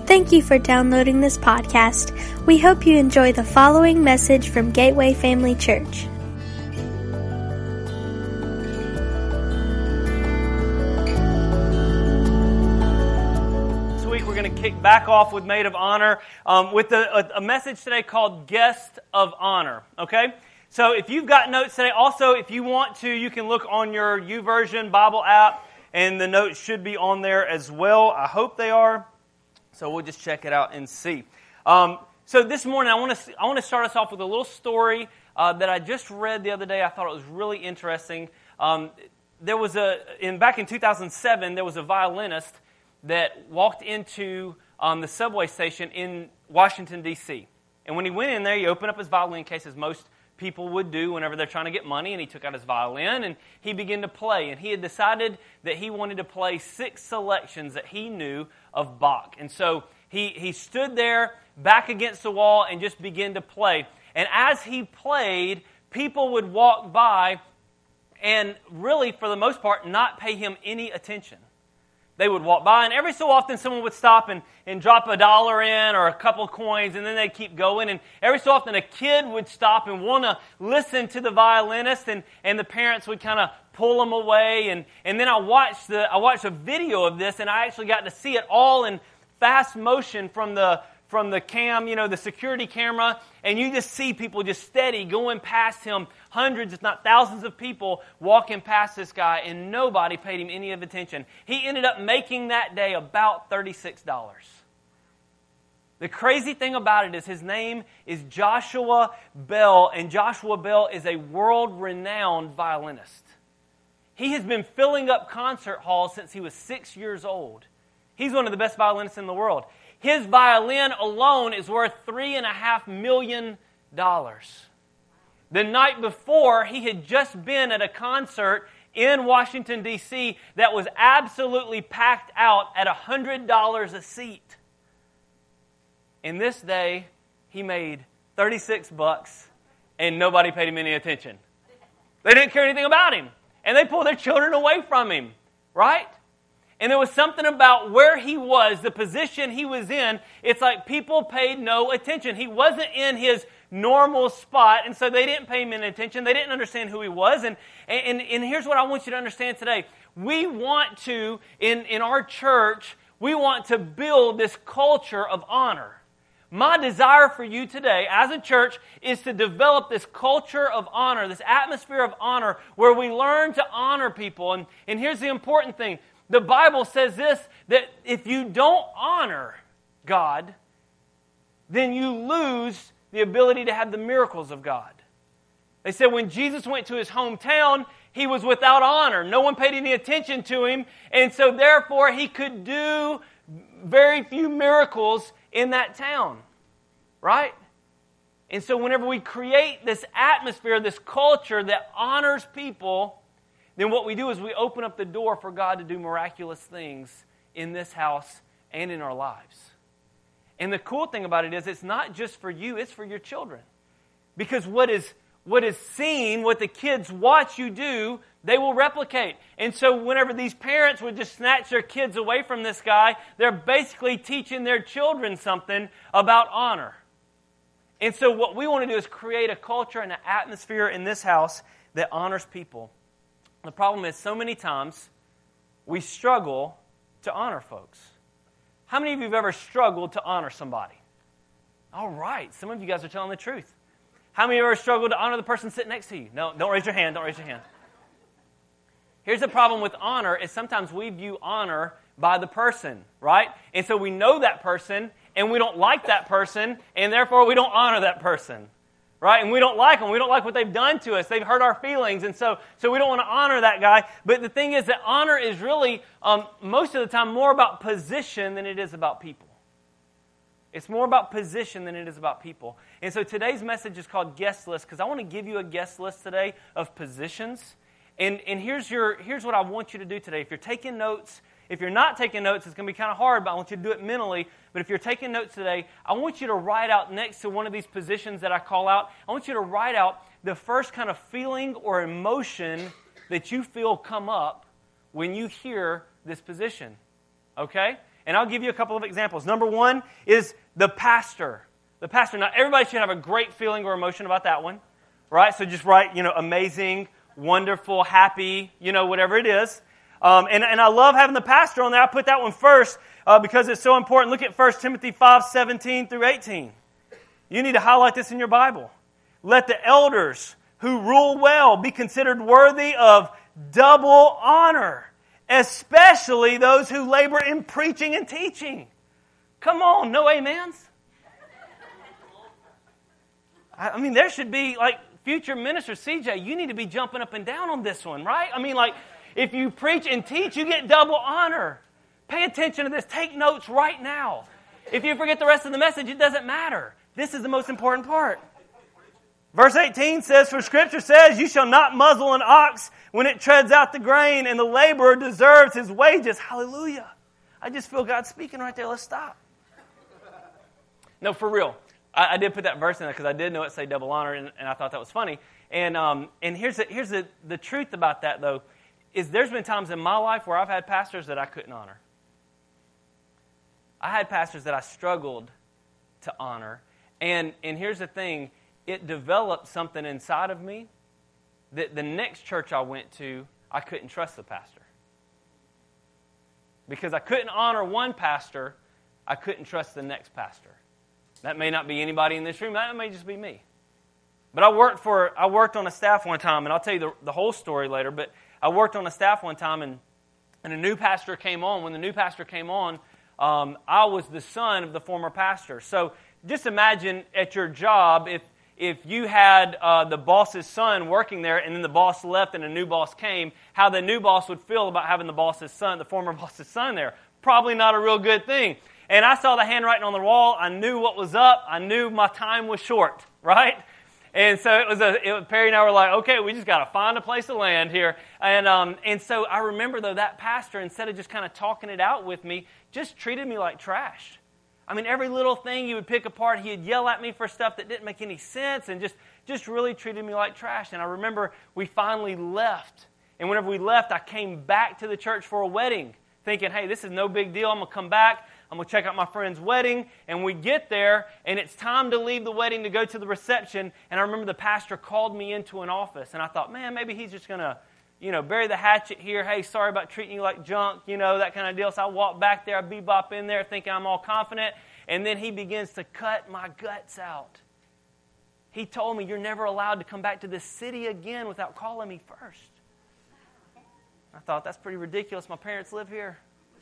Thank you for downloading this podcast. We hope you enjoy the following message from Gateway Family Church. This week we're going to kick back off with Maid of Honor with a message today called Guest of Honor. Okay? So if you've got notes today, also if you want to, you can look on your YouVersion Bible app, and the notes should be on there as well. I hope they are. So we'll just check it out and see. So this morning, I want to start us off with a little story that I just read the other day. I thought it was really interesting. Back in 2007, there was a violinist that walked into the subway station in Washington, D.C. And when he went in there, he opened up his violin case, as most people would do whenever they're trying to get money, and he took out his violin and he began to play. And he had decided that he wanted to play 6 selections that he knew of Bach. And so he stood there back against the wall and just began to play. And as he played, people would walk by and really, for the most part, not pay him any attention. They would walk by, and every so often someone would stop and drop $1 in or a couple of coins, and then they'd keep going. And every so often a kid would stop and want to listen to the violinist, and the parents would kind of pull them away. And then I watched a video of this, and I actually got to see it all in fast motion from the cam, the security camera, and you just see people just steady going past him, hundreds if not thousands of people walking past this guy, and nobody paid him any of attention. He ended up making that day about $36. The crazy thing about it is his name is Joshua Bell, and Joshua Bell is a world-renowned violinist. He has been filling up concert halls since he was 6 years old. He's one of the best violinists in the world. His violin alone is worth $3.5 million. The night before, he had just been at a concert in Washington, D.C. that was absolutely packed out at $100 a seat. And this day, he made $36 and nobody paid him any attention. They didn't care anything about him. And they pulled their children away from him, right? And there was something about where he was, the position he was in, it's like people paid no attention. He wasn't in his normal spot, and so they didn't pay him any attention. They didn't understand who he was. And here's what I want you to understand today. We want to, in our church, we want to build this culture of honor. My desire for you today as a church is to develop this culture of honor, this atmosphere of honor, where we learn to honor people. And here's the important thing. The Bible says this, that if you don't honor God, then you lose the ability to have the miracles of God. They said when Jesus went to his hometown, he was without honor. No one paid any attention to him, and so therefore he could do very few miracles in that town, right? And so whenever we create this atmosphere, this culture that honors people, then what we do is we open up the door for God to do miraculous things in this house and in our lives. And the cool thing about it is it's not just for you, it's for your children. Because what is seen, what the kids watch you do, they will replicate. And so whenever these parents would just snatch their kids away from this guy, they're basically teaching their children something about honor. And so what we want to do is create a culture and an atmosphere in this house that honors people. The problem is so many times we struggle to honor folks. How many of you have ever struggled to honor somebody? All right, some of you guys are telling the truth. How many of you ever struggled to honor the person sitting next to you? No, don't raise your hand, don't raise your hand. Here's the problem with honor is sometimes we view honor by the person, right? And so we know that person and we don't like that person and therefore we don't honor that person. Right? And we don't like them. We don't like what they've done to us. They've hurt our feelings. And so we don't want to honor that guy. But the thing is that honor is really, most of the time, more about position than it is about people. It's more about position than it is about people. And so today's message is called Guest List because I want to give you a guest list today of positions. And here's what I want you to do today. If you're taking notes, if you're not taking notes, it's going to be kind of hard, but I want you to do it mentally. But if you're taking notes today, I want you to write out next to one of these positions that I call out, I want you to write out the first kind of feeling or emotion that you feel come up when you hear this position. Okay? And I'll give you a couple of examples. Number one is the pastor. The pastor. Now, everybody should have a great feeling or emotion about that one, right? So just write, amazing, wonderful, happy, whatever it is. And I love having the pastor on there. I put that one first because it's so important. Look at 1 Timothy 5:17 through 18. You need to highlight this in your Bible. Let the elders who rule well be considered worthy of double honor, especially those who labor in preaching and teaching. Come on, no amens? I mean, there should be, future minister CJ, you need to be jumping up and down on this one, right? I mean, if you preach and teach, you get double honor. Pay attention to this. Take notes right now. If you forget the rest of the message, it doesn't matter. This is the most important part. Verse 18 says, for Scripture says, you shall not muzzle an ox when it treads out the grain, and the laborer deserves his wages. Hallelujah. I just feel God speaking right there. Let's stop. No, for real. I did put that verse in there because I did know it say double honor, and I thought that was funny. And here's the truth about that, though, is there's been times in my life where I've had pastors that I couldn't honor. I had pastors that I struggled to honor. And here's the thing, it developed something inside of me that the next church I went to, I couldn't trust the pastor. Because I couldn't honor one pastor, I couldn't trust the next pastor. That may not be anybody in this room, that may just be me. But I worked on a staff one time, and I'll tell you the whole story later, but I worked on a staff one time, and a new pastor came on. When the new pastor came on, I was the son of the former pastor. So just imagine at your job, if you had the boss's son working there, and then the boss left and a new boss came, how the new boss would feel about having the former boss's son there. Probably not a real good thing. And I saw the handwriting on the wall. I knew what was up. I knew my time was short, right? And so Perry and I were like, okay, we just got to find a place to land here. And so I remember, though, that pastor, instead of just kind of talking it out with me, just treated me like trash. I mean, every little thing he would pick apart, he'd yell at me for stuff that didn't make any sense, and just really treated me like trash. And I remember we finally left. And whenever we left, I came back to the church for a wedding, thinking, hey, this is no big deal. I'm going to come back. I'm going to check out my friend's wedding. And we get there, and it's time to leave the wedding to go to the reception. And I remember the pastor called me into an office. And I thought, man, maybe he's just going to, bury the hatchet here. Hey, sorry about treating you like junk, that kind of deal. So I walk back there, I bebop in there thinking I'm all confident. And then he begins to cut my guts out. He told me, you're never allowed to come back to this city again without calling me first. I thought, that's pretty ridiculous. My parents live here.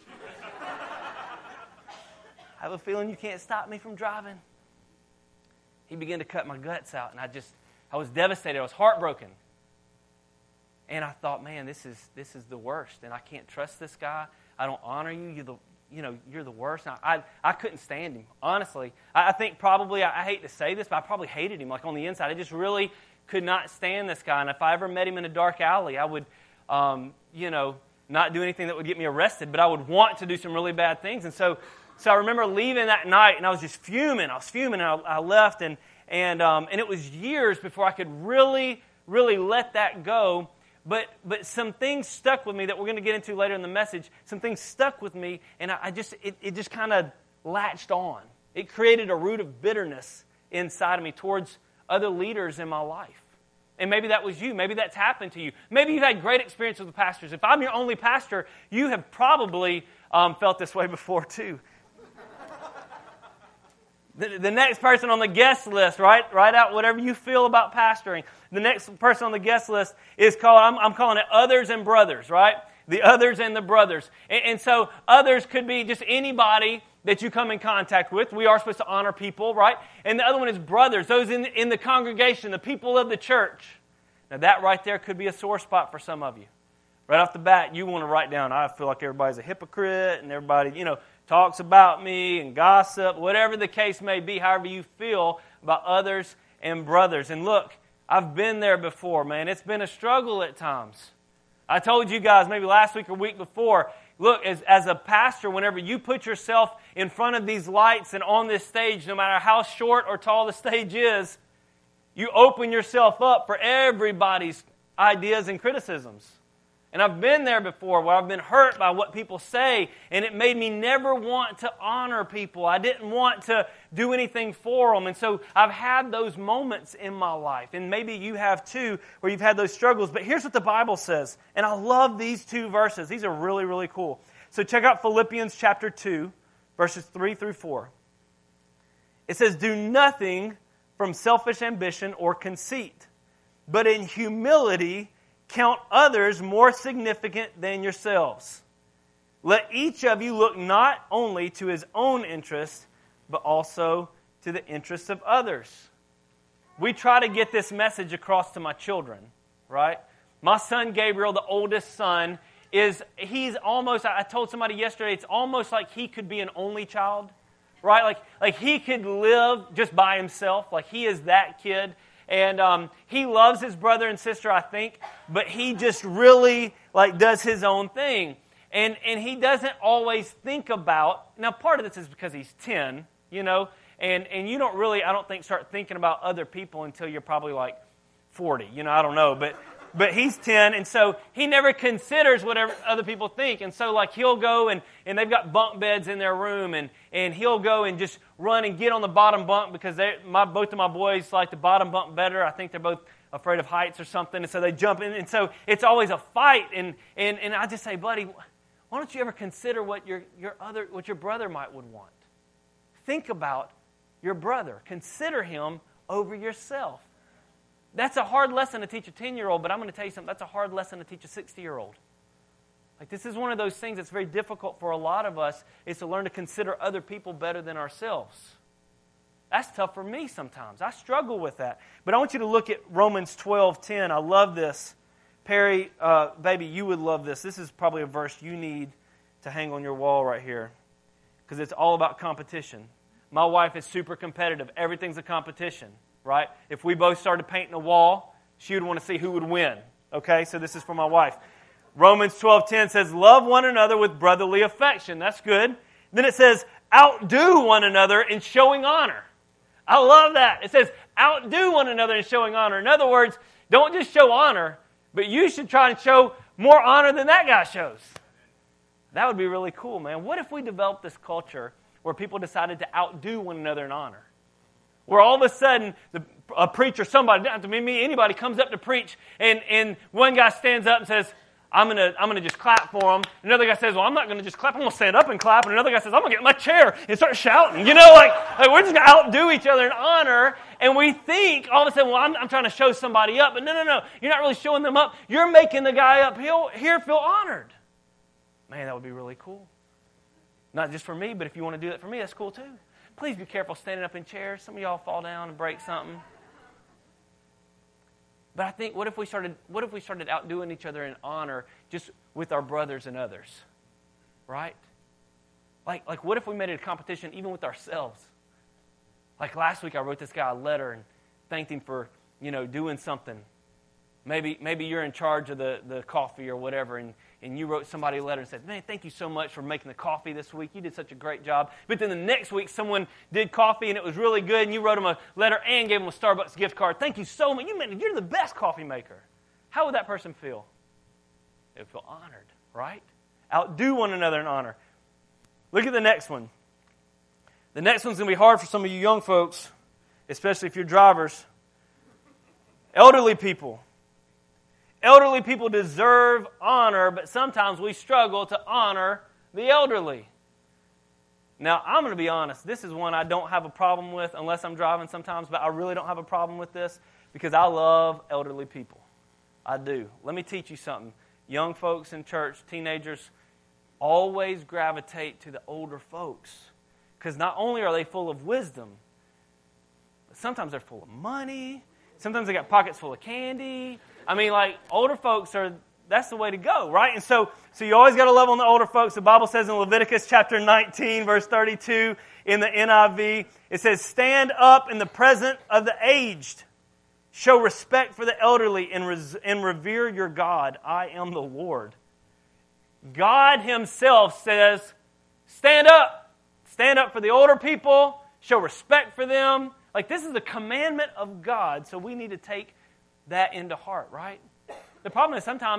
I have a feeling you can't stop me from driving. He began to cut my guts out, and I was devastated. I was heartbroken. And I thought, man, this is the worst, and I can't trust this guy. I don't honor you. You're the worst. I couldn't stand him, honestly. I think probably, I hate to say this, but I probably hated him, on the inside. I just really could not stand this guy. And if I ever met him in a dark alley, I would, not do anything that would get me arrested, but I would want to do some really bad things. And so I remember leaving that night, and I was just fuming. And I left, and it was years before I could really, really let that go. But some things stuck with me that we're going to get into later in the message. Some things stuck with me, and it just kind of latched on. It created a root of bitterness inside of me towards other leaders in my life. And maybe that was you. Maybe that's happened to you. Maybe you've had great experience with the pastors. If I'm your only pastor, you have probably felt this way before too. The next person on the guest list, right? Write out whatever you feel about pastoring. The next person on the guest list is called, I'm calling it others and brothers, right? The others and the brothers. And so others could be just anybody that you come in contact with. We are supposed to honor people, right? And the other one is brothers, those in the congregation, the people of the church. Now that right there could be a sore spot for some of you. Right off the bat, you want to write down, I feel like everybody's a hypocrite and everybody, talks about me and gossip, whatever the case may be, however you feel about others and brothers. And look, I've been there before, man. It's been a struggle at times. I told you guys maybe last week or week before, look, as a pastor, whenever you put yourself in front of these lights and on this stage, no matter how short or tall the stage is, you open yourself up for everybody's ideas and criticisms. And I've been there before where I've been hurt by what people say, and it made me never want to honor people. I didn't want to do anything for them. And so I've had those moments in my life, and maybe you have too, where you've had those struggles. But here's what the Bible says, and I love these two verses. These are really, really cool. So check out Philippians chapter 2, verses 3 through 4. It says, "Do nothing from selfish ambition or conceit, but in humility count others more significant than yourselves. Let each of you look not only to his own interest, but also to the interests of others." We try to get this message across to my children, right? My son Gabriel, the oldest son, he's almost, I told somebody yesterday, it's almost like he could be an only child, right? Like he could live just by himself. Like he is that kid. And he loves his brother and sister, I think, but he just really does his own thing. And he doesn't always think about, now part of this is because he's 10, and you don't really, I don't think, start thinking about other people until you're probably 40, I don't know, but he's 10, and so he never considers whatever other people think. And so he'll go and they've got bunk beds in their room, and he'll go and just run and get on the bottom bunk because both of my boys like the bottom bunk better. I think they're both afraid of heights or something, and so they jump in, and so it's always a fight. And I just say, buddy, why don't you ever consider what your brother would want? Think about your brother. Consider him over yourself. That's a hard lesson to teach a 10-year-old, but I'm going to tell you something. That's a hard lesson to teach a 60-year-old. This is one of those things that's very difficult for a lot of us, is to learn to consider other people better than ourselves. That's tough for me sometimes. I struggle with that. But I want you to look at Romans 12:10. I love this. Perry, baby, you would love this. This is probably a verse you need to hang on your wall right here, because it's all about competition. My wife is super competitive. Everything's a competition. Right? If we both started painting a wall, she would want to see who would win. Okay? So this is for my wife. Romans 12:10 says, "Love one another with brotherly affection." That's good. Then it says, "Outdo one another in showing honor." I love that. It says, "Outdo one another in showing honor." In other words, don't just show honor, but you should try and show more honor than that guy shows. That would be really cool, man. What if we developed this culture where people decided to outdo one another in honor? Where all of a sudden, a preacher, somebody, doesn't have to be me, anybody comes up to preach, and one guy stands up and says, I'm gonna just clap for him. Another guy says, well, I'm not going to just clap, I'm going to stand up and clap. And another guy says, I'm going to get in my chair and start shouting. We're just going to outdo each other in honor. And we think, all of a sudden, well, I'm trying to show somebody up. But no, you're not really showing them up. You're making the guy up here feel honored. Man, that would be really cool. Not just for me, but if you want to do that for me, that's cool too. Please be careful standing up in chairs. Some of y'all fall down and break something. But I think, what if we started outdoing each other in honor just with our brothers and others? Right? Like what if we made it a competition even with ourselves? Like last week I wrote this guy a letter and thanked him for, doing something. Maybe you're in charge of the coffee or whatever, and you wrote somebody a letter and said, man, thank you so much for making the coffee this week. You did such a great job. But then the next week, someone did coffee, and it was really good, and you wrote them a letter and gave them a Starbucks gift card. Thank you so much. You're the best coffee maker. How would that person feel? They would feel honored, right? Outdo one another in honor. Look at the next one. The next one's going to be hard for some of you young folks, especially if you're drivers. Elderly people. Elderly people deserve honor, but sometimes we struggle to honor the elderly. Now, I'm going to be honest. This is one I don't have a problem with unless I'm driving sometimes, but I really don't have a problem with this because I love elderly people. I do. Let me teach you something. Young folks in church, teenagers, always gravitate to the older folks because not only are they full of wisdom, but sometimes they're full of money. Sometimes they got pockets full of candy. Older folks that's the way to go, right? And so you always got to love on the older folks. The Bible says in Leviticus chapter 19, verse 32 in the NIV, it says, stand up in the presence of the aged. Show respect for the elderly and revere your God. I am the Lord. God himself says, stand up. Stand up for the older people. Show respect for them. This is the commandment of God, so we need to take that into heart, right? The problem is sometimes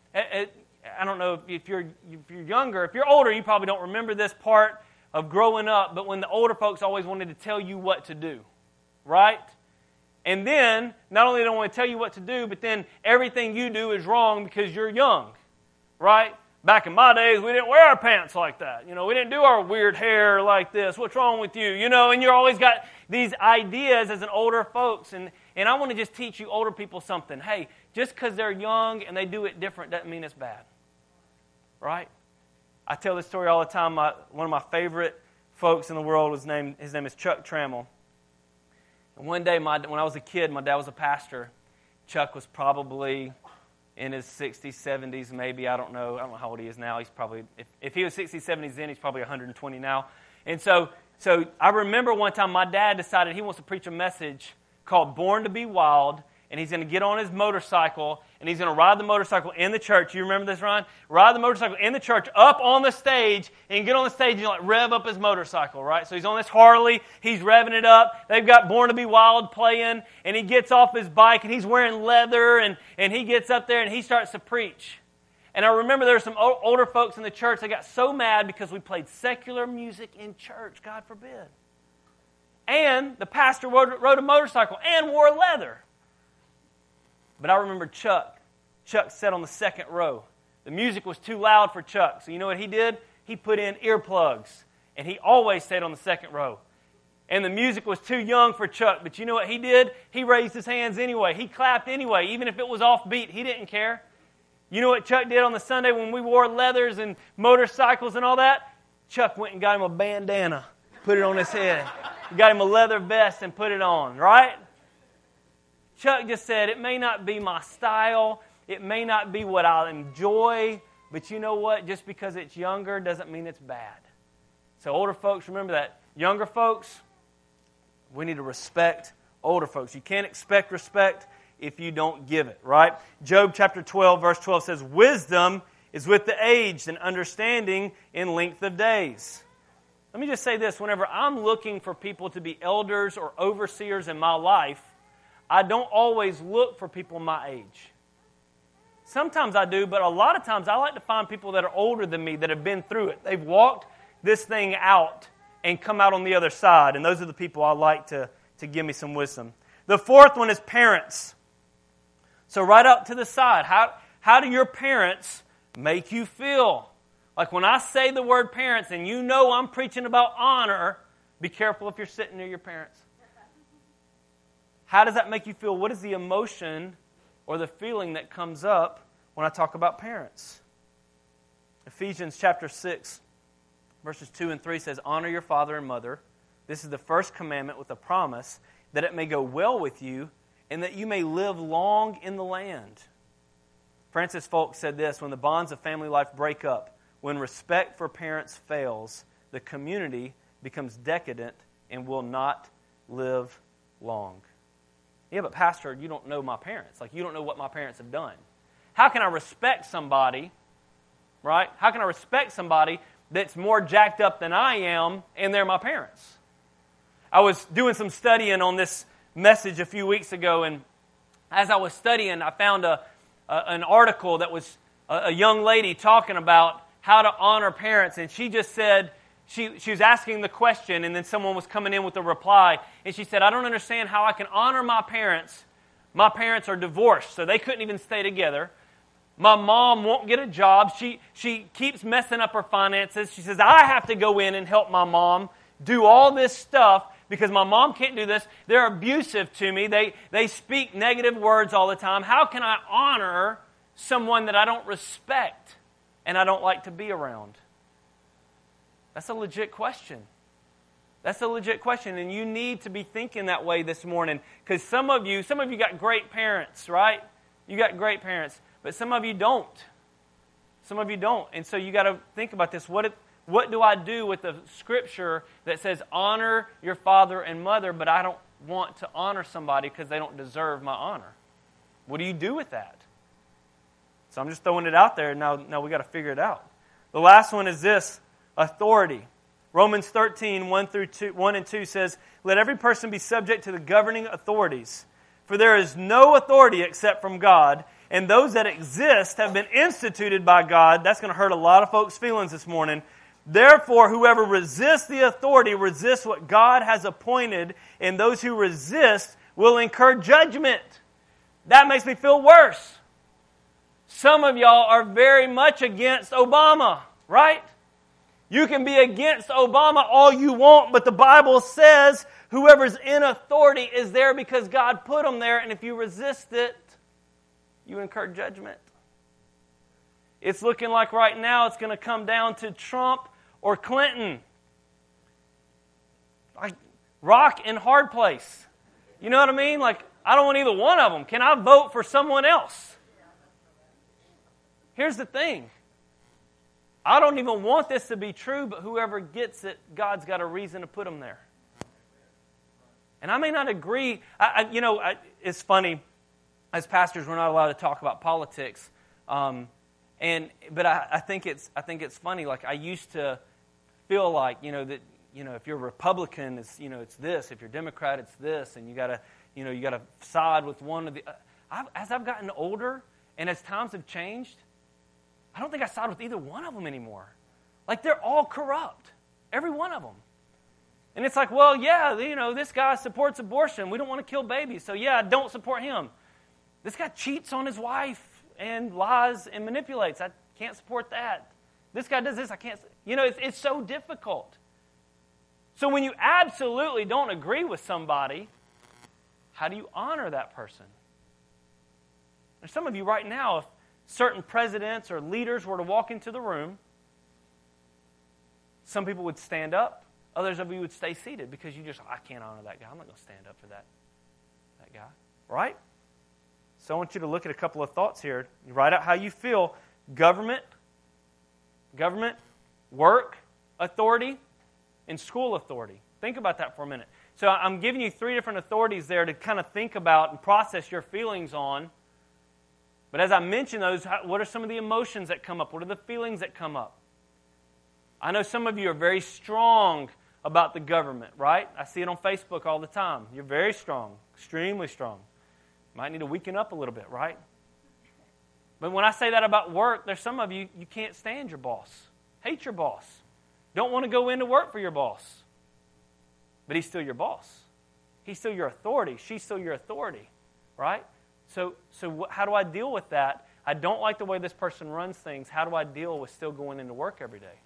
I don't know if you're younger. If you're older, you probably don't remember this part of growing up, but when the older folks always wanted to tell you what to do, right? And then, not only don't want to tell you what to do, but then everything you do is wrong because you're young, right? Back in my days, we didn't wear our pants like that. We didn't do our weird hair like this. What's wrong with you? And you're always got these ideas as an older folks. And I want to just teach you older people something. Hey, just because they're young and they do it different doesn't mean it's bad, right? I tell this story all the time. One of my favorite folks in the world his name is Chuck Trammell. And one day, when I was a kid, my dad was a pastor. Chuck was probably in his 60s, 70s, maybe. I don't know how old he is now. He's probably, if he was 60s, 70s then, he's probably 120 now. And so I remember one time my dad decided he wants to preach a message called Born to be Wild, and he's going to get on his motorcycle, and he's going to ride the motorcycle in the church. You remember this, Ron? Ride the motorcycle in the church up on the stage, and get on the stage and rev up his motorcycle, right? So he's on this Harley, he's revving it up. They've got Born to be Wild playing, and he gets off his bike, and he's wearing leather, and he gets up there, and he starts to preach. And I remember there were some older folks in the church, they got so mad because we played secular music in church, God forbid. And the pastor rode a motorcycle and wore leather. But I remember Chuck sat on the second row. The music was too loud for Chuck. So you know what he did? He put in earplugs. And he always sat on the second row. And the music was too young for Chuck. But you know what he did? He raised his hands anyway. He clapped anyway. Even if it was offbeat, he didn't care. You know what Chuck did on the Sunday when we wore leathers and motorcycles and all that? Chuck went and got him a bandana. Put it on his head. He got him a leather vest and put it on, right? Chuck just said, it may not be my style, it may not be what I enjoy, but you know what? Just because it's younger doesn't mean it's bad. So older folks, remember that. Younger folks, we need to respect older folks. You can't expect respect if you don't give it, right? Job chapter 12, verse 12 says, wisdom is with the aged and understanding in length of days. Let me just say this. Whenever I'm looking for people to be elders or overseers in my life, I don't always look for people my age. Sometimes I do, but a lot of times I like to find people that are older than me that have been through it. They've walked this thing out and come out on the other side. And those are the people I like to give me some wisdom. The fourth one is parents. So right up to the side, how do your parents make you feel? Like when I say the word parents and you know I'm preaching about honor, be careful if you're sitting near your parents. How does that make you feel? What is the emotion or the feeling that comes up when I talk about parents? Ephesians chapter 6, verses 2 and 3 says, honor your father and mother. This is the first commandment with a promise that it may go well with you and that you may live long in the land. Francis Folk said this, when the bonds of family life break up, when respect for parents fails, the community becomes decadent and will not live long. Yeah, but Pastor, you don't know my parents. Like, you don't know what my parents have done. How can I respect somebody, right? How can I respect somebody that's more jacked up than I am and they're my parents? I was doing some studying on this message a few weeks ago, and as I was studying, I found an article that was a young lady talking about how to honor parents, and she just said, She was asking the question, and then someone was coming in with a reply. And she said, I don't understand how I can honor my parents. My parents are divorced, so they couldn't even stay together. My mom won't get a job. She keeps messing up her finances. She says, I have to go in and help my mom do all this stuff because my mom can't do this. They're abusive to me. They speak negative words all the time. How can I honor someone that I don't respect and I don't like to be around? That's a legit question. That's a legit question, and you need to be thinking that way this morning because some of you got great parents, right? You got great parents, but some of you don't. Some of you don't, and so you got to think about this. What do I do with the scripture that says honor your father and mother, but I don't want to honor somebody because they don't deserve my honor? What do you do with that? So I'm just throwing it out there. Now we got to figure it out. The last one is this. Authority. Romans 13, 1 and 2 says, let every person be subject to the governing authorities. For there is no authority except from God, and those that exist have been instituted by God. That's going to hurt a lot of folks' feelings this morning. Therefore, whoever resists the authority resists what God has appointed, and those who resist will incur judgment. That makes me feel worse. Some of y'all are very much against Obama, right? You can be against Obama all you want, but the Bible says whoever's in authority is there because God put them there, and if you resist it, you incur judgment. It's looking like right now it's going to come down to Trump or Clinton. Like rock and hard place. You know what I mean? Like, I don't want either one of them. Can I vote for someone else? Here's the thing. I don't even want this to be true, but whoever gets it, God's got a reason to put them there. And I may not agree. It's funny. As pastors, we're not allowed to talk about politics. But I think it's funny. Like, I used to feel like, that if you're a Republican, it's this. If you're a Democrat, it's this. And you gotta side with one of the. As I've gotten older, and as times have changed, I don't think I side with either one of them anymore. Like, they're all corrupt. Every one of them. And it's like, well, yeah, this guy supports abortion. We don't want to kill babies. So, yeah, don't support him. This guy cheats on his wife and lies and manipulates. I can't support that. This guy does this. I can't. It's so difficult. So when you absolutely don't agree with somebody, how do you honor that person? There's some of you right now, if certain presidents or leaders were to walk into the room, some people would stand up. Others of you would stay seated because I can't honor that guy. I'm not going to stand up for that guy. Right? So I want you to look at a couple of thoughts here. You write out how you feel. Government, work authority, and school authority. Think about that for a minute. So I'm giving you 3 different authorities there to kind of think about and process your feelings on. But as I mention those, what are some of the emotions that come up? What are the feelings that come up? I know some of you are very strong about the government, right? I see it on Facebook all the time. You're very strong, extremely strong. Might need to weaken up a little bit, right? But when I say that about work, there's some of you can't stand your boss. Hate your boss. Don't want to go into work for your boss. But he's still your boss. He's still your authority. She's still your authority, right? So how do I deal with that? I don't like the way this person runs things. How do I deal with still going into work every day?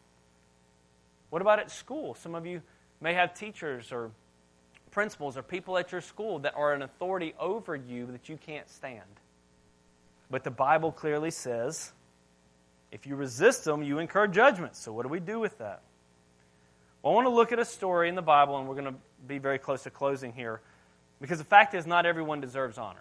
What about at school? Some of you may have teachers or principals or people at your school that are an authority over you that you can't stand. But the Bible clearly says, if you resist them, you incur judgment. So what do we do with that? Well, I want to look at a story in the Bible, and we're going to be very close to closing here, because the fact is not everyone deserves honor.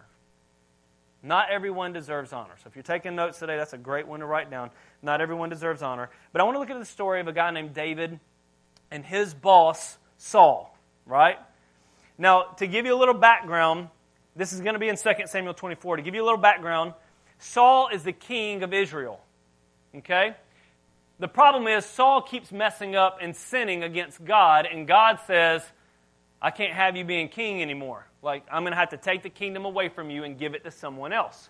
Not everyone deserves honor. So if you're taking notes today, that's a great one to write down. Not everyone deserves honor. But I want to look at the story of a guy named David and his boss, Saul, right? Now, to give you a little background, this is going to be in 2 Samuel 24. To give you a little background, Saul is the king of Israel, okay? The problem is Saul keeps messing up and sinning against God, and God says, I can't have you being king anymore. Like, I'm going to have to take the kingdom away from you and give it to someone else.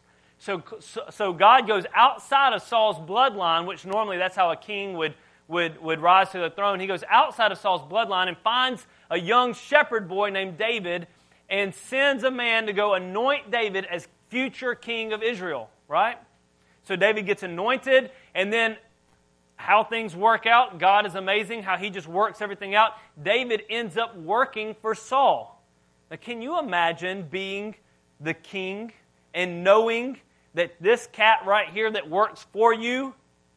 So God goes outside of Saul's bloodline, which normally that's how a king would rise to the throne. He goes outside of Saul's bloodline and finds a young shepherd boy named David and sends a man to go anoint David as future king of Israel, right? So David gets anointed, and then how things work out, God is amazing, how he just works everything out. David ends up working for Saul. Now, can you imagine being the king and knowing that this cat right here that works for you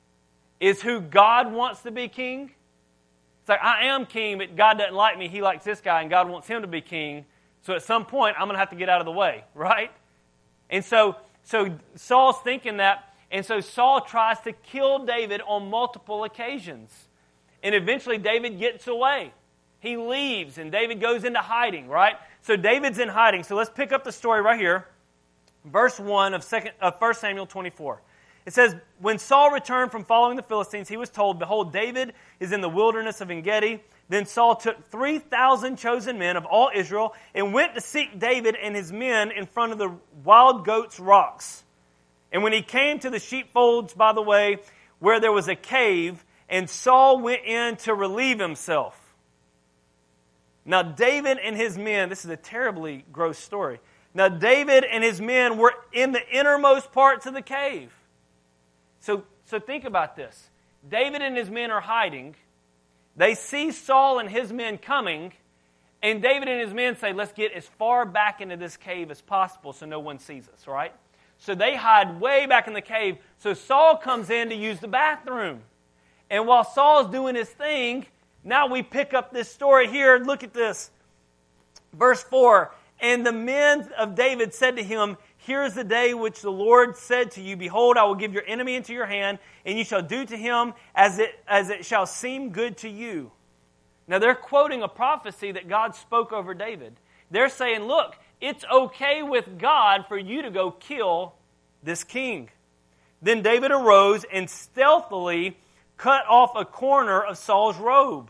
is who God wants to be king? It's like, I am king, but God doesn't like me. He likes this guy, and God wants him to be king. So at some point, I'm going to have to get out of the way, right? And so Saul's thinking that, and so Saul tries to kill David on multiple occasions. And eventually, David gets away. He leaves, and David goes into hiding, right? So David's in hiding. So let's pick up the story right here. Verse 1 of 1 Samuel 24. It says, when Saul returned from following the Philistines, he was told, behold, David is in the wilderness of En-Gedi. Then Saul took 3,000 chosen men of all Israel and went to seek David and his men in front of the wild goats' rocks. And when he came to the sheepfolds by the way, where there was a cave, and Saul went in to relieve himself. Now David and his men, this is a terribly gross story. Now David and his men were in the innermost parts of the cave. So think about this. David and his men are hiding. They see Saul and his men coming, and David and his men say, let's get as far back into this cave as possible so no one sees us, right? So they hide way back in the cave. So Saul comes in to use the bathroom. And while Saul's doing his thing, now we pick up this story here. Look at this. Verse 4, and the men of David said to him, here is the day which the Lord said to you, behold, I will give your enemy into your hand, and you shall do to him as it shall seem good to you. Now they're quoting a prophecy that God spoke over David. They're saying, look, it's okay with God for you to go kill this king. Then David arose and stealthily cut off a corner of Saul's robe.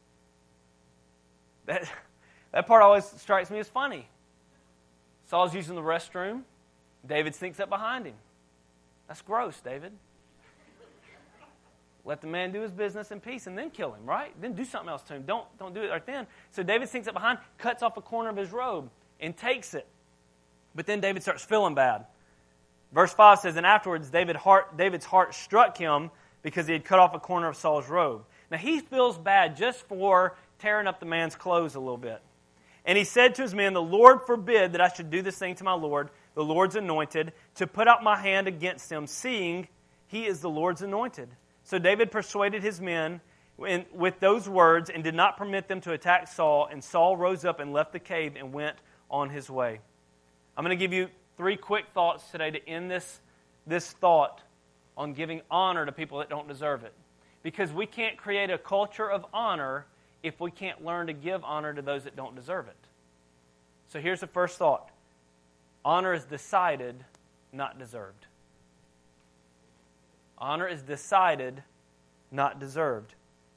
That part always strikes me as funny. Saul's using the restroom. David sneaks up behind him. That's gross, David. Let the man do his business in peace and then kill him, right? Then do something else to him. Don't do it right then. So David sneaks up behind, cuts off a corner of his robe, and takes it. But then David starts feeling bad. Verse 5 says, and afterwards David's heart struck him because he had cut off a corner of Saul's robe. Now he feels bad just for tearing up the man's clothes a little bit. And he said to his men, the Lord forbid that I should do this thing to my Lord, the Lord's anointed, to put out my hand against him, seeing he is the Lord's anointed. So David persuaded his men with those words and did not permit them to attack Saul. And Saul rose up and left the cave and went on his way. I'm going to give you 3 quick thoughts today to end this thought on giving honor to people that don't deserve it. Because we can't create a culture of honor if we can't learn to give honor to those that don't deserve it. So here's the first thought. Honor is decided, not deserved. Honor is decided, not deserved.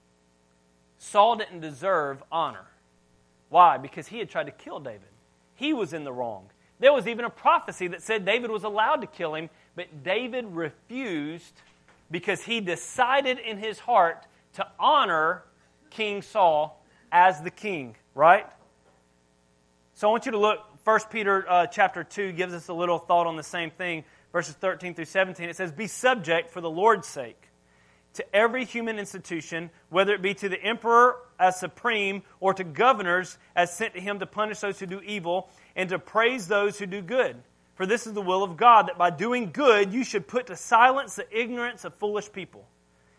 Saul didn't deserve honor. Why? Because he had tried to kill David. He was in the wrong. There was even a prophecy that said David was allowed to kill him, but David refused because he decided in his heart to honor King Saul as the king, right? So I want you to look, 1 Peter chapter 2 gives us a little thought on the same thing. Verses 13 through 17, it says, be subject for the Lord's sake to every human institution, whether it be to the emperor as supreme or to governors as sent to him to punish those who do evil and to praise those who do good. For this is the will of God, that by doing good you should put to silence the ignorance of foolish people.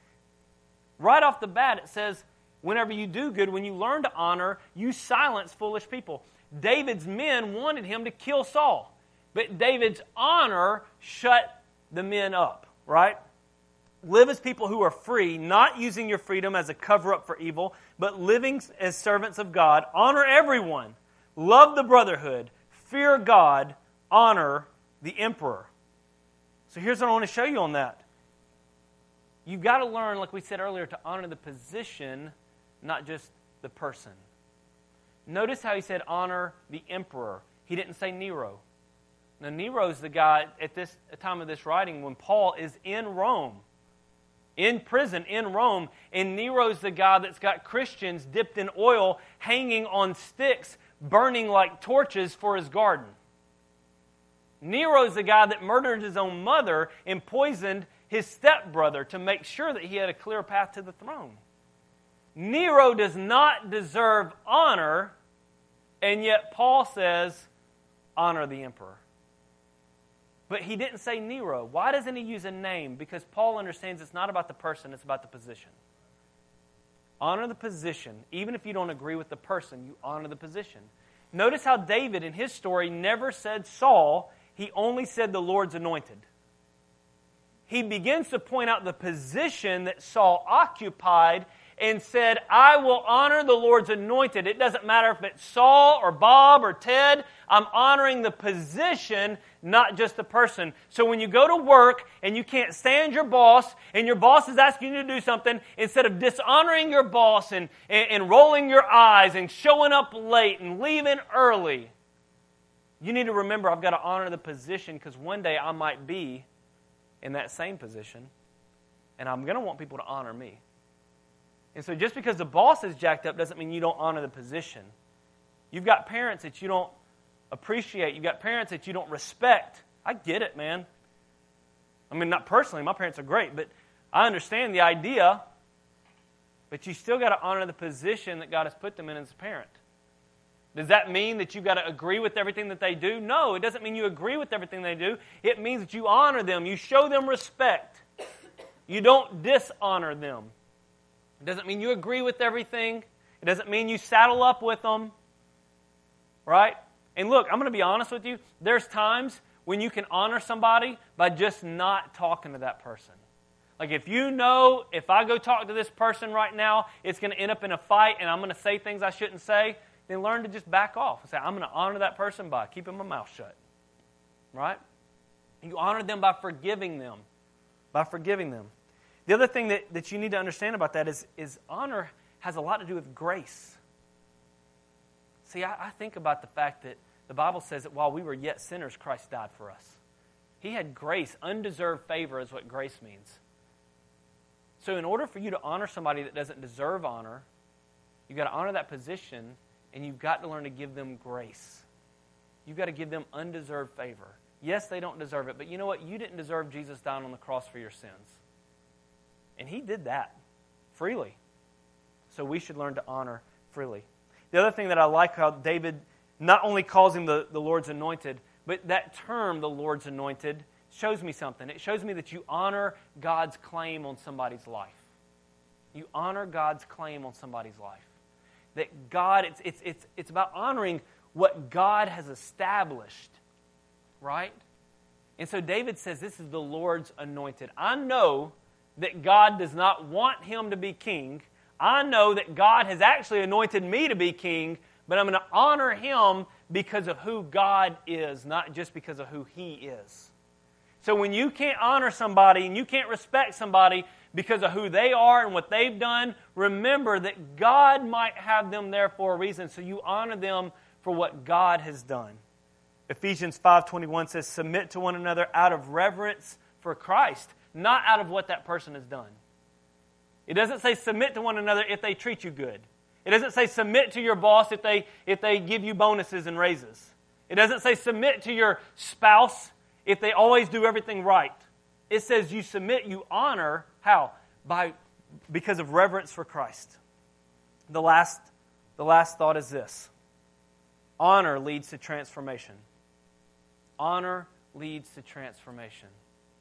Right off the bat it says, whenever you do good, when you learn to honor, you silence foolish people. David's men wanted him to kill Saul. But David's honor shut the men up, right? Live as people who are free, not using your freedom as a cover-up for evil, but living as servants of God. Honor everyone. Love the brotherhood. Fear God. Honor the emperor. So here's what I want to show you on that. You've got to learn, like we said earlier, to honor the position, not just the person. Notice how he said honor the emperor. He didn't say Nero. Now, Nero's the guy at this time of this writing when Paul is in Rome, in prison in Rome, and Nero's the guy that's got Christians dipped in oil, hanging on sticks, burning like torches for his garden. Nero's the guy that murdered his own mother and poisoned his stepbrother to make sure that he had a clear path to the throne. Nero does not deserve honor, and yet Paul says, honor the emperor. But he didn't say Nero. Why doesn't he use a name? Because Paul understands it's not about the person, it's about the position. Honor the position. Even if you don't agree with the person, you honor the position. Notice how David, in his story, never said Saul. He only said the Lord's anointed. He begins to point out the position that Saul occupied and said, I will honor the Lord's anointed. It doesn't matter if it's Saul or Bob or Ted. I'm honoring the position, not just the person. So when you go to work and you can't stand your boss and your boss is asking you to do something, instead of dishonoring your boss and rolling your eyes and showing up late and leaving early, you need to remember I've got to honor the position because one day I might be in that same position, and I'm going to want people to honor me. And so just because the boss is jacked up doesn't mean you don't honor the position. You've got parents that you don't appreciate. You've got parents that you don't respect. I get it, man. I mean, not personally. My parents are great, but I understand the idea. But you still got to honor the position that God has put them in as a parent. Does that mean that you've got to agree with everything that they do? No, it doesn't mean you agree with everything they do. It means that you honor them. You show them respect. You don't dishonor them. It doesn't mean you agree with everything. It doesn't mean you saddle up with them. Right? And look, I'm going to be honest with you. There's times when you can honor somebody by just not talking to that person. Like if you know, if I go talk to this person right now, it's going to end up in a fight and I'm going to say things I shouldn't say, then learn to just back off and say, I'm going to honor that person by keeping my mouth shut. Right? You honor them by forgiving them. By forgiving them. The other thing that you need to understand about that is honor has a lot to do with grace. See, I think about the fact that the Bible says that while we were yet sinners, Christ died for us. He had grace. Undeserved favor is what grace means. So in order for you to honor somebody that doesn't deserve honor, you've got to honor that position, and you've got to learn to give them grace. You've got to give them undeserved favor. Yes, they don't deserve it, but you know what? You didn't deserve Jesus dying on the cross for your sins. And He did that freely. So we should learn to honor freely. The other thing that I like how David not only calls him the Lord's anointed, but that term, the Lord's anointed, shows me something. It shows me that you honor God's claim on somebody's life. You honor God's claim on somebody's life. That God, it's about honoring what God has established, right? And so David says, this is the Lord's anointed. I know that God does not want him to be king. I know that God has actually anointed me to be king, but I'm going to honor him because of who God is, not just because of who he is. So when you can't honor somebody and you can't respect somebody because of who they are and what they've done, remember that God might have them there for a reason, so you honor them for what God has done. Ephesians 5:21 says, submit to one another out of reverence for Christ, not out of what that person has done. It doesn't say submit to one another if they treat you good. It doesn't say submit to your boss if they give you bonuses and raises. It doesn't say submit to your spouse if they always do everything right. It says you submit, you honor. How? Because of reverence for Christ. The last thought is this. Honor leads to transformation. Honor leads to transformation.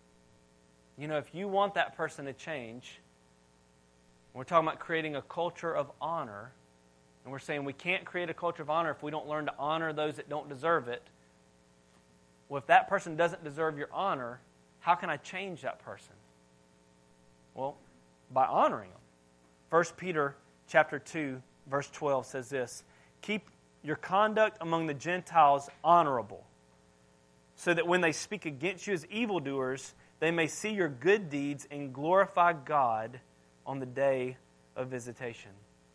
You know, if you want that person to change, we're talking about creating a culture of honor, and we're saying we can't create a culture of honor if we don't learn to honor those that don't deserve it. Well, if that person doesn't deserve your honor, how can I change that person? Well, by honoring them. 1 Peter chapter 2, verse 12 says this, keep your conduct among the Gentiles honorable, so that when they speak against you as evildoers, they may see your good deeds and glorify God on the day of visitation.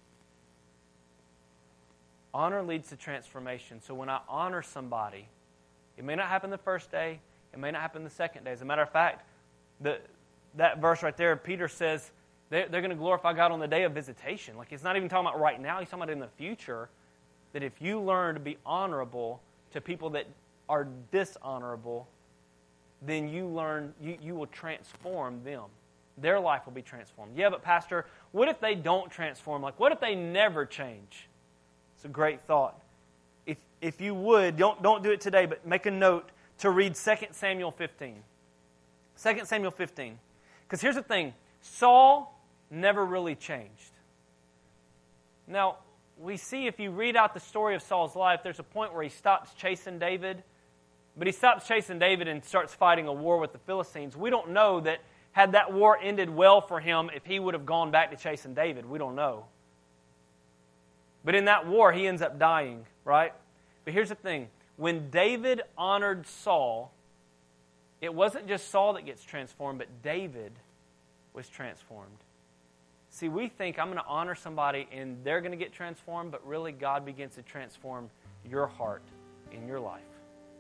Honor leads to transformation. So when I honor somebody, it may not happen the first day, it may not happen the second day. As a matter of fact, that verse right there, Peter says they're going to glorify God on the day of visitation. Like, he's not even talking about right now, he's talking about in the future, that if you learn to be honorable to people that are dishonorable, then you will transform them. Their life will be transformed. Yeah, but Pastor, what if they don't transform? Like, what if they never change? It's a great thought. If you would, don't do it today, but make a note to read 2 Samuel 15. 2 Samuel 15. Because here's the thing. Saul never really changed. Now, we see if you read out the story of Saul's life, there's a point where he stops chasing David. But he stops chasing David and starts fighting a war with the Philistines. We don't know that had that war ended well for him, if he would have gone back to chasing David. We don't know. But in that war, he ends up dying, right? But here's the thing. When David honored Saul, it wasn't just Saul that gets transformed, but David was transformed. See, we think I'm going to honor somebody and they're going to get transformed, but really God begins to transform your heart in your life.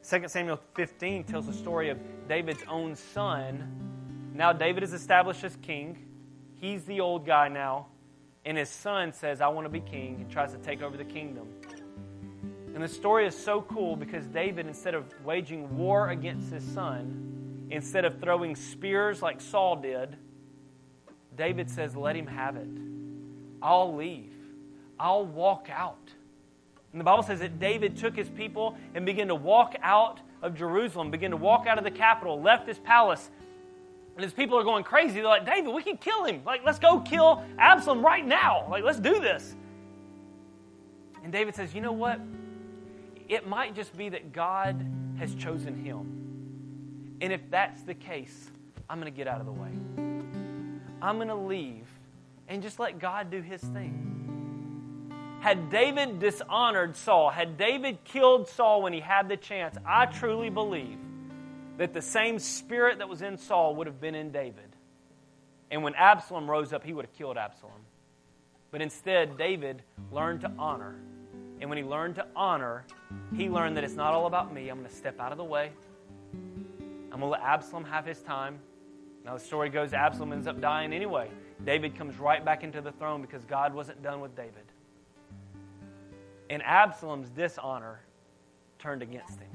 2 Samuel 15 tells the story of David's own son. Now David is established as king. He's the old guy now. And his son says, I want to be king, and tries to take over the kingdom. And the story is so cool because David, instead of waging war against his son, instead of throwing spears like Saul did, David says, let him have it. I'll leave. I'll walk out. And the Bible says that David took his people and began to walk out of Jerusalem, began to walk out of the capital, left his palace. And his people are going crazy. They're like, David, we can kill him. Like, let's go kill Absalom right now. Like, let's do this. And David says, you know what? It might just be that God has chosen him. And if that's the case, I'm going to get out of the way. I'm going to leave and just let God do his thing. Had David dishonored Saul, had David killed Saul when he had the chance, I truly believe that the same spirit that was in Saul would have been in David. And when Absalom rose up, he would have killed Absalom. But instead, David learned to honor. And when he learned to honor, he learned that it's not all about me. I'm going to step out of the way. I'm going to let Absalom have his time. Now the story goes, Absalom ends up dying anyway. David comes right back into the throne because God wasn't done with David. And Absalom's dishonor turned against him.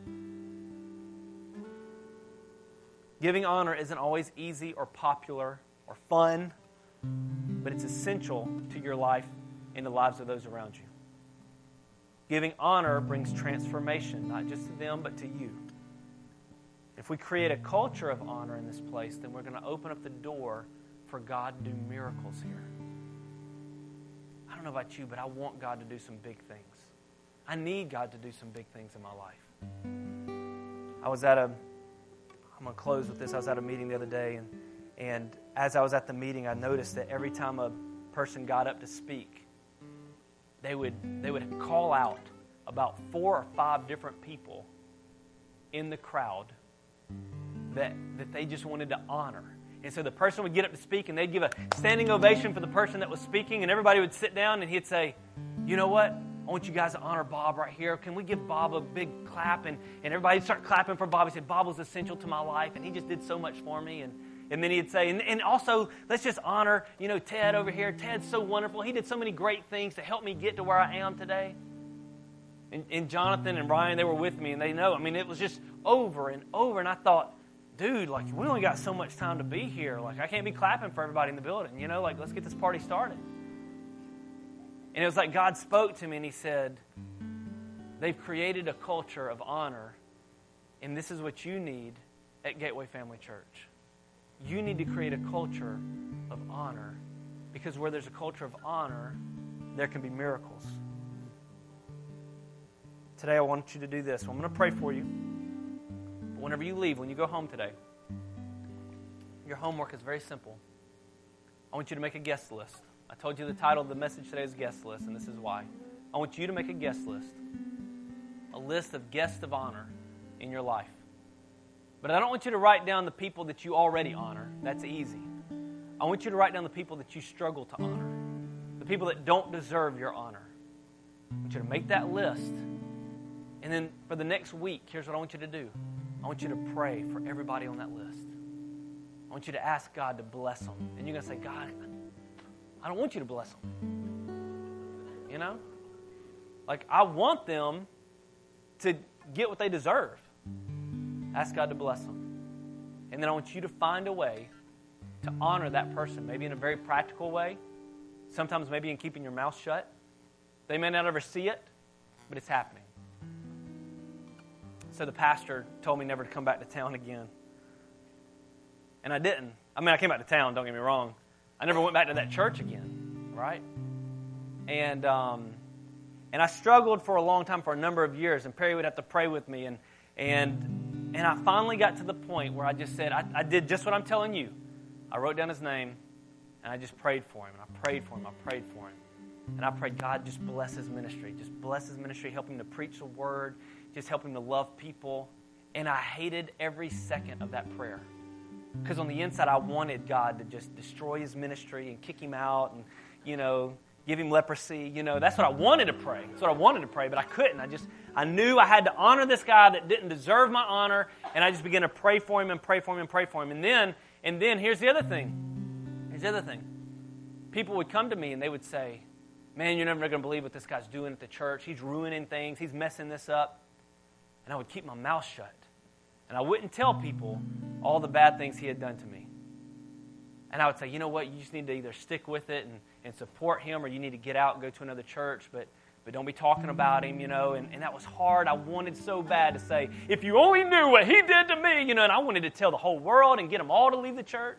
Giving honor isn't always easy or popular or fun, but it's essential to your life and the lives of those around you. Giving honor brings transformation, not just to them, but to you. If we create a culture of honor in this place, then we're going to open up the door for God to do miracles here. I don't know about you, but I want God to do some big things. I need God to do some big things in my life. I'm going to close with this. I was at a meeting the other day, and as I was at the meeting, I noticed that every time a person got up to speak, they would call out about 4 or 5 different people in the crowd that they just wanted to honor. And so the person would get up to speak, and they'd give a standing ovation for the person that was speaking, and everybody would sit down, and he'd say, you know what? I want you guys to honor Bob right here. Can we give Bob a big clap? And everybody would start clapping for Bob. He said, Bob was essential to my life, and he just did so much for me. And then he'd say, and also, let's just honor, Ted over here. Ted's so wonderful. He did so many great things to help me get to where I am today. And Jonathan and Ryan, they were with me, and they know. I mean, it was just over and over. And I thought, dude, like, we only got so much time to be here. Like, I can't be clapping for everybody in the building. Let's get this party started. And it was like God spoke to me, and he said, they've created a culture of honor, and this is what you need at Gateway Family Church. You need to create a culture of honor, because where there's a culture of honor, there can be miracles. Today I want you to do this. I'm going to pray for you. But whenever you leave, when you go home today, your homework is very simple. I want you to make a guest list. I told you the title of the message today is guest list, and this is why. I want you to make a guest list. A list of guests of honor in your life. But I don't want you to write down the people that you already honor. That's easy. I want you to write down the people that you struggle to honor. The people that don't deserve your honor. I want you to make that list. And then for the next week, here's what I want you to do. I want you to pray for everybody on that list. I want you to ask God to bless them. And you're going to say, God, I don't want you to bless them. Like, I want them to get what they deserve. Ask God to bless them. And then I want you to find a way to honor that person, maybe in a very practical way, sometimes maybe in keeping your mouth shut. They may not ever see it, but it's happening. So the pastor told me never to come back to town again. And I didn't. I mean, I came back to town, don't get me wrong. I never went back to that church again, right? And I struggled for a long time, for a number of years, and Perry would have to pray with me, and I finally got to the point where I just said, I did just what I'm telling you. I wrote down his name, and I just prayed for him, and I prayed for him, and I prayed, God, just bless his ministry. Just bless his ministry, help him to preach the word, just help him to love people. And I hated every second of that prayer. Because on the inside, I wanted God to just destroy his ministry and kick him out and, give him leprosy. That's what I wanted to pray. That's what I wanted to pray, but I couldn't. I knew I had to honor this guy that didn't deserve my honor, and I just began to pray for him and pray for him and pray for him. And then here's the other thing. Here's the other thing. People would come to me and they would say, man, you're never going to believe what this guy's doing at the church. He's ruining things. He's messing this up. And I would keep my mouth shut. And I wouldn't tell people all the bad things he had done to me. And I would say, you know what, you just need to either stick with it and support him, or you need to get out and go to another church, but don't be talking about him, And that was hard. I wanted so bad to say, if you only knew what he did to me, and I wanted to tell the whole world and get them all to leave the church,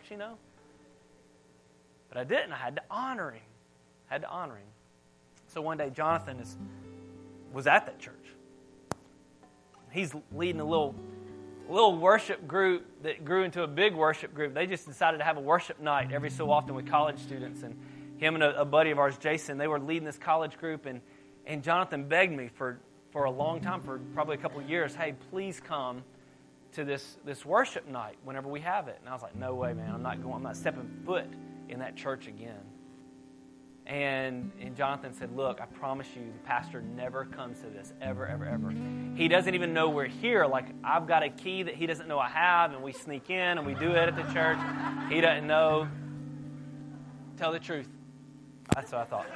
But I didn't. I had to honor him. So one day, Jonathan was at that church. He's leading a little worship group that grew into a big worship group. They just decided to have a worship night every so often with college students. And him and a buddy of ours, Jason, they were leading this college group. And Jonathan begged me for a long time, for probably a couple of years, hey, please come to this worship night whenever we have it. And I was like, no way, man. I'm not stepping foot in that church again. And Jonathan said, look, I promise you, the pastor never comes to this, ever, ever, ever. He doesn't even know we're here. Like, I've got a key that he doesn't know I have, and we sneak in, and we do it at the church. He doesn't know. Tell the truth. That's what I thought.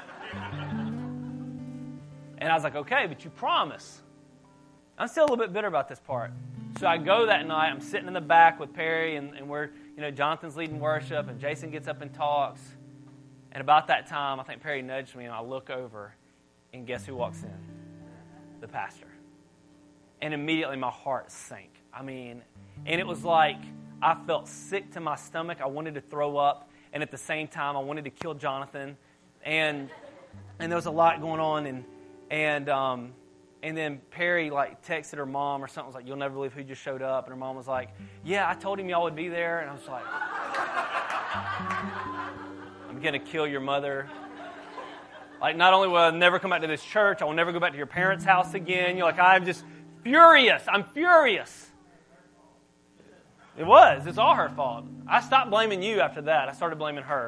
And I was like, okay, but you promise. I'm still a little bit bitter about this part. So I go that night. I'm sitting in the back with Perry, and we're, Jonathan's leading worship, and Jason gets up and talks. And about that time, I think Perry nudged me, and I look over, and guess who walks in? The pastor. And immediately my heart sank. And it was like I felt sick to my stomach. I wanted to throw up, and at the same time, I wanted to kill Jonathan. And there was a lot going on, and then Perry texted her mom or something, was like, you'll never believe who just showed up. And her mom was like, yeah, I told him y'all would be there. And I was like, I'm going to kill your mother. Not only will I never come back to this church, I will never go back to your parents' house again. I'm just furious. I'm furious. It was. It's all her fault. I stopped blaming you after that. I started blaming her.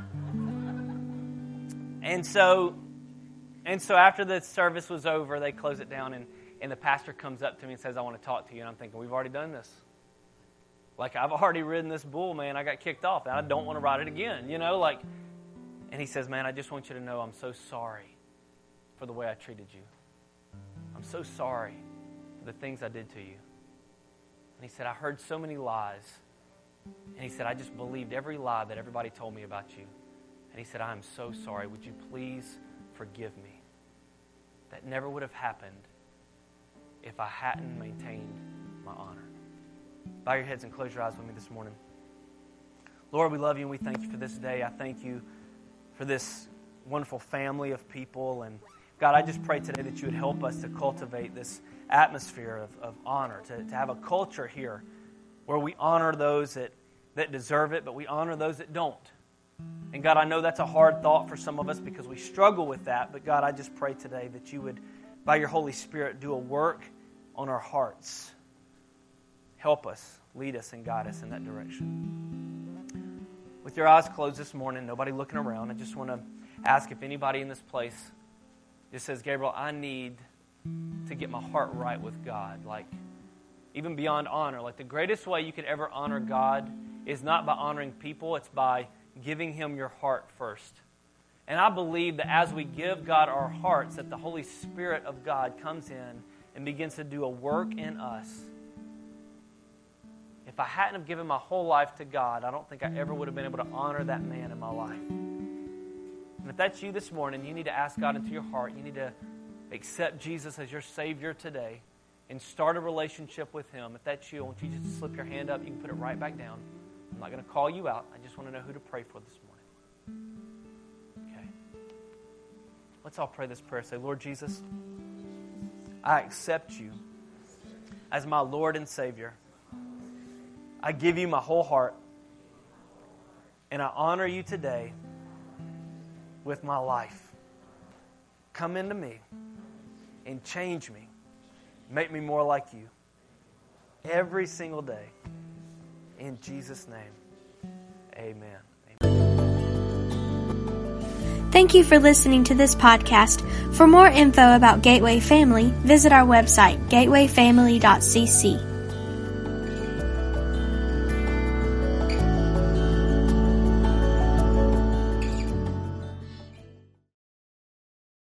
And so after the service was over, they closed it down, and the pastor comes up to me and says, I want to talk to you. And I'm thinking, we've already done this. I've already ridden this bull, man. I got kicked off, and I don't want to ride it again, And he says, man, I just want you to know I'm so sorry for the way I treated you. I'm so sorry for the things I did to you. And he said, I heard so many lies. And he said, I just believed every lie that everybody told me about you. And he said, I am so sorry. Would you please forgive me? That never would have happened if I hadn't maintained my honor. Bow your heads and close your eyes with me this morning. Lord, we love you and we thank you for this day. I thank you for this wonderful family of people. And God, I just pray today that you would help us to cultivate this atmosphere of honor, to have a culture here where we honor those that deserve it, but we honor those that don't. And God, I know that's a hard thought for some of us because we struggle with that. But God, I just pray today that you would, by your Holy Spirit, do a work on our hearts. Help us, lead us, and guide us in that direction. With your eyes closed this morning, nobody looking around, I just want to ask if anybody in this place just says, Gabriel, I need to get my heart right with God. Even beyond honor. The greatest way you could ever honor God is not by honoring people, it's by giving Him your heart first. And I believe that as we give God our hearts, that the Holy Spirit of God comes in and begins to do a work in us. If I hadn't have given my whole life to God, I don't think I ever would have been able to honor that man in my life. And if that's you this morning, you need to ask God into your heart. You need to accept Jesus as your Savior today and start a relationship with Him. If that's you, I want you just to slip your hand up. You can put it right back down. I'm not going to call you out. I just want to know who to pray for this morning. Okay. Let's all pray this prayer. Say, Lord Jesus, I accept you as my Lord and Savior. I give you my whole heart, and I honor you today with my life. Come into me and change me. Make me more like you every single day. In Jesus' name, amen. Thank you for listening to this podcast. For more info about Gateway Family, visit our website, gatewayfamily.cc.